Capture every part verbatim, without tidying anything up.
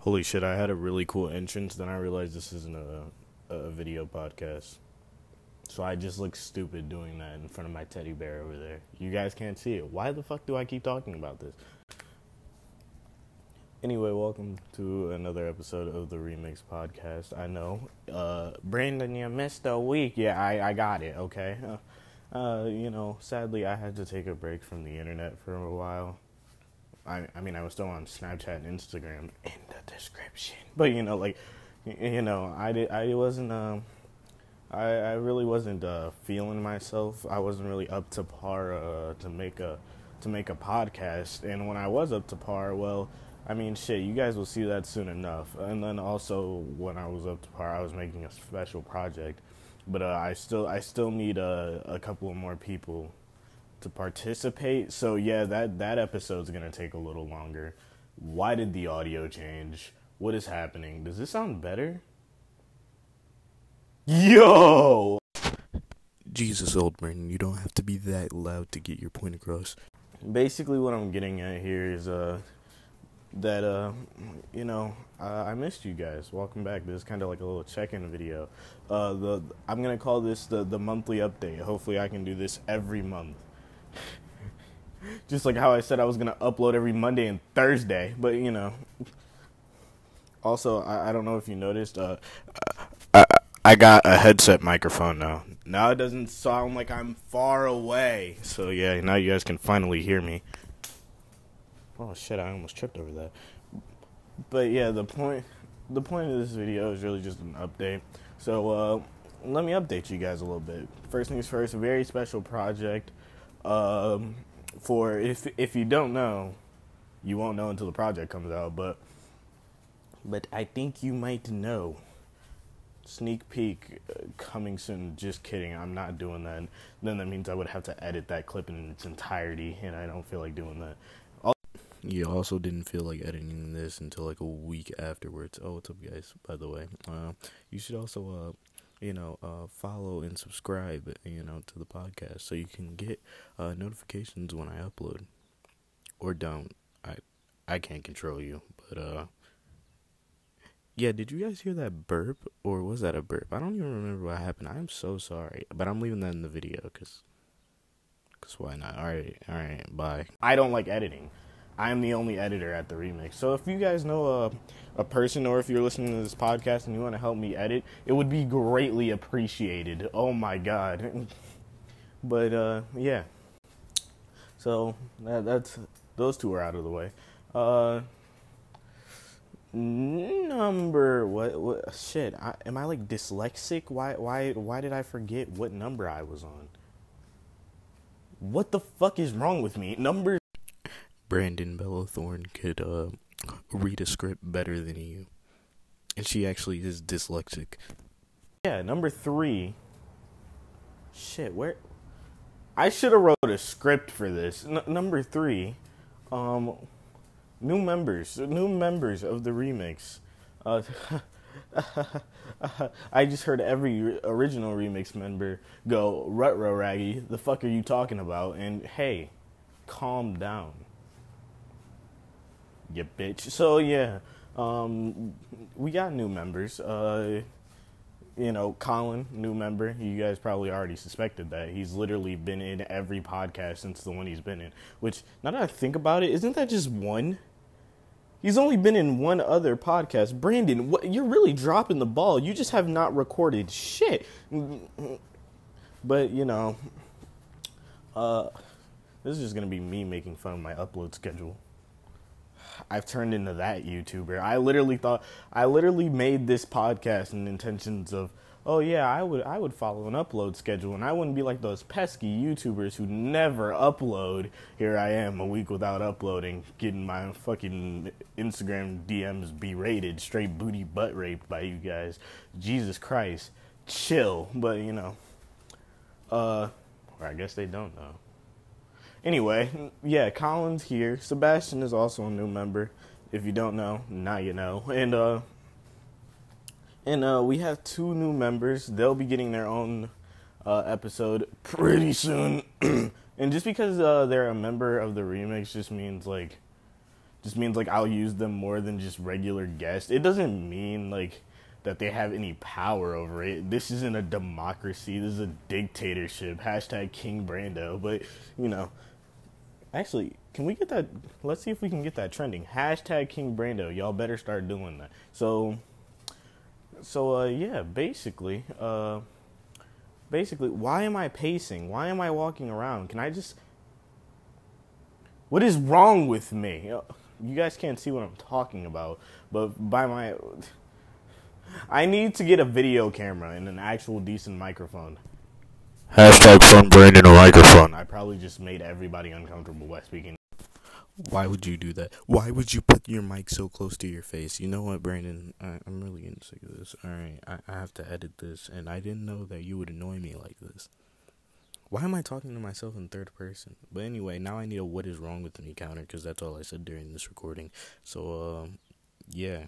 Holy shit, I had a really cool entrance, then I realized this isn't a, a video podcast. So I just look stupid doing that in front of my teddy bear over there. You guys can't see it. Why the fuck do I keep talking about this? Anyway, welcome to another episode of the Remix Podcast. I know, uh, Brandon, you missed a week. Yeah, I, I got it, okay? Uh, uh, you know, sadly, I had to take a break from the internet for a while. I, I mean, I was still on Snapchat and Instagram in the description. But, you know, like, you know, I, did, I wasn't, um, I, I really wasn't uh, feeling myself. I wasn't really up to par uh, to make a to make a podcast. And when I was up to par, well, I mean, shit, you guys will see that soon enough. And then also, when I was up to par, I was making a special project. But uh, I still I still need uh, a couple of more people to participate. So, yeah, that, that episode's going to take a little longer. Why did the audio change? What is happening? Does this sound better? Yo! Jesus, old man, you don't have to be that loud to get your point across. Basically, what I'm getting at here is, uh... that, uh, you know, uh, I missed you guys. Welcome back. This is kind of like a little check-in video. Uh, the I'm going to call this the, the monthly update. Hopefully I can do this every month. Just like how I said I was going to upload every Monday and Thursday. But, you know. Also, I, I don't know if you noticed, uh, I, I got a headset microphone now. Now it doesn't sound like I'm far away. So, yeah, now you guys can finally hear me. Oh shit, I almost tripped over that. But yeah, the point the point of this video is really just an update. So uh, let me update you guys a little bit. First things first, a very special project. Um, for if if you don't know, you won't know until the project comes out, but but I think you might know. Sneak peek uh, coming soon. Just kidding, I'm not doing that. Then that means I would have to edit that clip in its entirety, and I don't feel like doing that. You also didn't feel like editing this until like a week afterwards. Oh, what's up, guys? By the way, uh, you should also, uh, you know, uh, follow and subscribe, you know, to the podcast so you can get uh, notifications when I upload. Or don't. I, I can't control you, but uh, yeah. Did you guys hear that burp, or was that a burp? I don't even remember what happened. I'm so sorry, but I'm leaving that in the video because, cause why not? All right, all right, bye. I don't like editing. I'm the only editor at the Remix. So if you guys know a, a person, or if you're listening to this podcast and you want to help me edit, it would be greatly appreciated. Oh my god. But uh, yeah. So that, that's those two are out of the way. Uh, number what? What? Shit. I, am I like dyslexic? Why? Why? Why did I forget what number I was on? What the fuck is wrong with me? Number. Brandon Bellathorn could uh, read a script better than you. And she actually is dyslexic. Yeah, number three. Shit, where? I should have wrote a script for this. N- number three. Um, new members. New members of the Remix. Uh, I just heard every original Remix member go, "Rutro Raggy, the fuck are you talking about?" And hey, calm down. You bitch. So yeah, um, we got new members. Uh, you know, Colin, new member. You guys probably already suspected that. He's literally been in every podcast since the one he's been in. Which, now that I think about it, isn't that just one? He's only been in one other podcast. Brandon, what, you're really dropping the ball. You just have not recorded shit. But, you know, uh, this is just going to be me making fun of my upload schedule. I've turned into that YouTuber. I literally thought, I literally made this podcast in intentions of, oh yeah, I would, I would follow an upload schedule, and I wouldn't be like those pesky YouTubers who never upload. Here I am, a week without uploading, getting my fucking Instagram D Ms berated, straight booty butt raped by you guys. Jesus Christ, chill. But you know, uh, or I guess they don't know. Anyway, yeah, Colin's here. Sebastian is also a new member. If you don't know, now you know. And uh, and uh, we have two new members. They'll be getting their own uh, episode pretty soon. And just because uh, they're a member of the Remix just means like just means like I'll use them more than just regular guests. It doesn't mean like that they have any power over it. This isn't a democracy. This is a dictatorship. Hashtag King Brando. But, you know, actually, can we get that? Let's see if we can get that trending. Hashtag King Brando. Y'all better start doing that. So, so uh, yeah, basically, uh, basically, why am I pacing? Why am I walking around? Can I just? What is wrong with me? You guys can't see what I'm talking about, but by my, I need to get a video camera and an actual decent microphone. Hashtag phone Brandon a microphone. I probably just made everybody uncomfortable by speaking. Why would you do that? Why would you put your mic so close to your face? You know what, Brandon? I, I'm really getting sick of this. All right, I, I have to edit this, and I didn't know that you would annoy me like this. Why am I talking to myself in third person? But anyway, now I need a what is wrong with me counter, because that's all I said during this recording. So, um, yeah.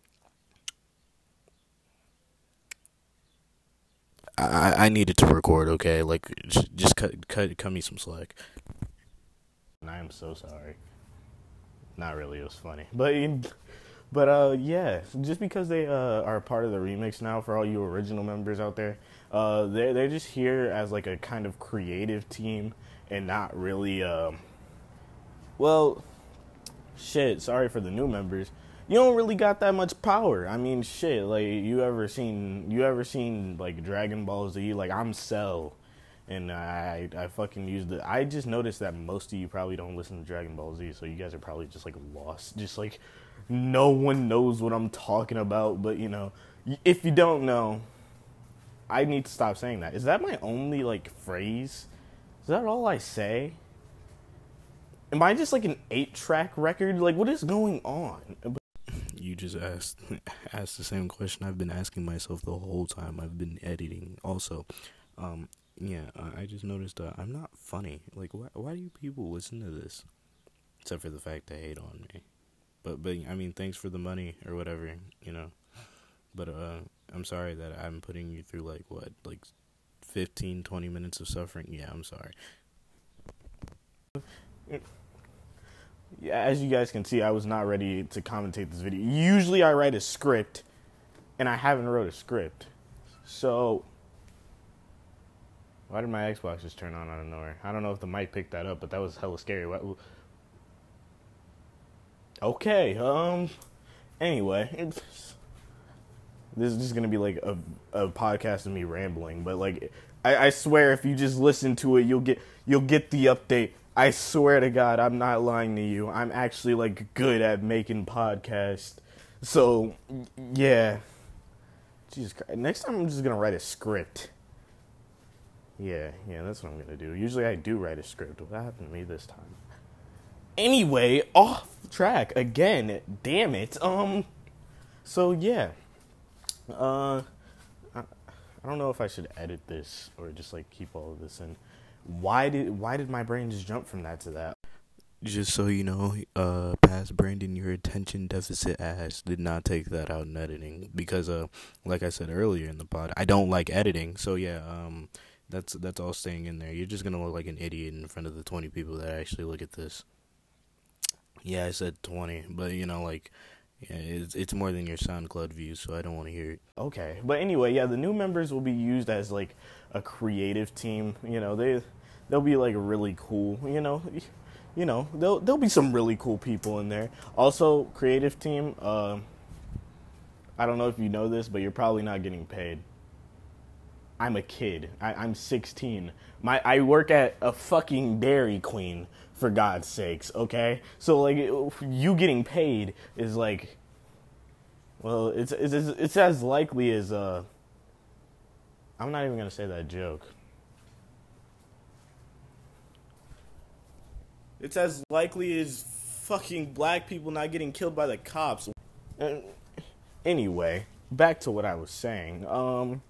I, I needed to record, okay? Like, just, just cut, cut, cut me some slack. And I am so sorry. Not really, it was funny. But, but uh, yeah, just because they uh, are part of the remix now, for all you original members out there, uh, they're, they're just here as, like, a kind of creative team and not really, um, well, shit, sorry for the new members. You don't really got that much power. I mean, shit, like, you ever seen, you ever seen, like, Dragon Ball Z? Like, I'm Cell, and I, I fucking used it. I just noticed that most of you probably don't listen to Dragon Ball Z, so you guys are probably just, like, lost. Just, like, no one knows what I'm talking about, but, you know, if you don't know, I need to stop saying that. Is that my only, like, phrase? Is that all I say? Am I just, like, an eight-track record? Like, what is going on? You just asked asked the same question I've been asking myself the whole time I've been editing. Also, um, yeah, I just noticed uh, I'm not funny. Like, why why do you people listen to this? Except for the fact they hate on me. But but I mean, thanks for the money or whatever, you know. But uh, I'm sorry that I'm putting you through like what, like fifteen, twenty minutes of suffering. Yeah, I'm sorry. Yeah, as you guys can see, I was not ready to commentate this video. Usually I write a script, and I haven't wrote a script. So, why did my Xbox just turn on out of nowhere? I don't know if the mic picked that up, but that was hella scary. Okay, um, anyway, this is just gonna be like a, a podcast of me rambling, but like, I, I swear if you just listen to it, you'll get, you'll get the update. I swear to God, I'm not lying to you. I'm actually, like, good at making podcasts. So, yeah. Jesus Christ. Next time I'm just going to write a script. Yeah, yeah, that's what I'm going to do. Usually I do write a script. What happened to me this time? Anyway, off track again. Damn it. Um, so, yeah. Uh, I, I don't know if I should edit this or just, like, keep all of this in. Why did why did my brain just jump from that to that? Just so you know, uh, past Brandon, your attention deficit ass did not take that out in editing because, uh, like I said earlier in the pod, I don't like editing. So yeah, um, that's that's all staying in there. You're just gonna look like an idiot in front of the twenty people that actually look at this. Yeah, I said twenty, but you know, like, yeah, it's it's more than your SoundCloud views, so I don't want to hear it. Okay, but anyway, yeah, the new members will be used as like a creative team. You know, they they'll be like really cool. You know, you know, there'll there'll be some really cool people in there. Also, creative team. Uh, I don't know if you know this, but you're probably not getting paid. I'm a kid. I, I'm sixteen. My I work at a fucking Dairy Queen, for God's sakes. Okay, so like you getting paid is like, well, it's it's it's as likely as uh. I'm not even gonna say that joke. It's as likely as fucking black people not getting killed by the cops. Uh, anyway, back to what I was saying. Um.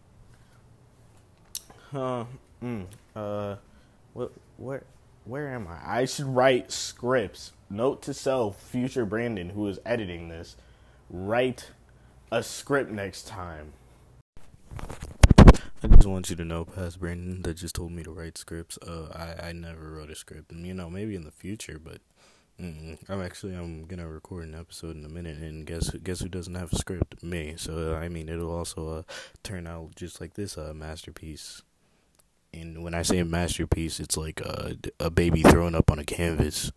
Uh. Mm, uh. What? Where? Where am I? I should write scripts. Note to self: future Brandon, who is editing this, write a script next time. I just want you to know, past Brandon, that just told me to write scripts. Uh, I, I never wrote a script. And, you know, maybe in the future, but Mm, I'm actually I'm gonna record an episode in a minute, and guess guess who doesn't have a script? Me. So uh, I mean, it'll also uh, turn out just like this uh, masterpiece. And when I say a masterpiece, it's like a, a baby thrown up on a canvas.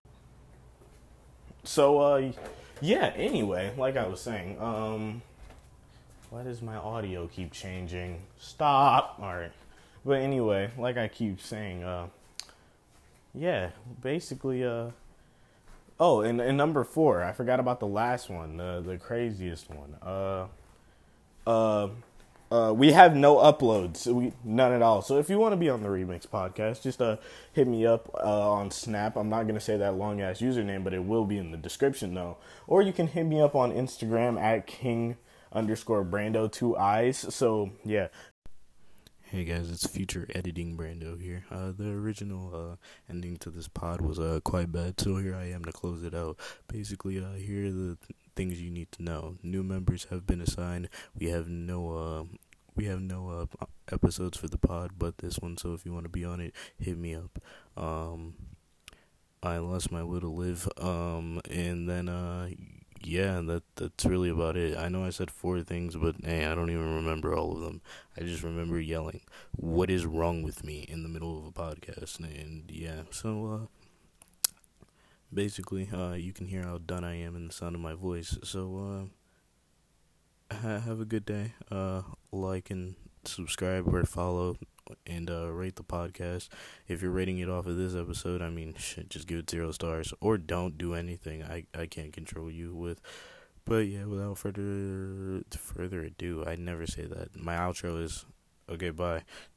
So uh, yeah. Anyway, like I was saying, um, why does my audio keep changing? Stop. All right. But anyway, like I keep saying, uh, yeah, basically, uh. Oh, and, and number four, I forgot about the last one, the the craziest one. Uh, uh, uh, we have no uploads, we none at all. So if you want to be on the Remix podcast, just uh hit me up uh, on Snap. I'm not gonna say that long ass username, but it will be in the description though. Or you can hit me up on Instagram at king underscore Brando two eyes. So yeah. Hey guys, it's future editing Brando here. Uh, the original uh, ending to this pod was uh, quite bad, so here I am to close it out. Basically, uh, here are the th- things you need to know. New members have been assigned. We have no uh, we have no uh, episodes for the pod, but this one. So if you want to be on it, hit me up. Um, I lost my will to live. Um, and then uh. Yeah, that that's really about it. I know I said four things, but hey, I don't even remember all of them. I just remember yelling, "What is wrong with me?" in the middle of a podcast, and yeah. So uh, basically, uh, you can hear how done I am in the sound of my voice. So uh, ha- have a good day. Uh, like and subscribe or follow, and uh, rate the podcast. If you're rating it off of this episode, I mean, shit, just give it zero stars or don't do anything. I, I can't control you with. But yeah, without further further ado, I never say that. My outro is okay. Bye.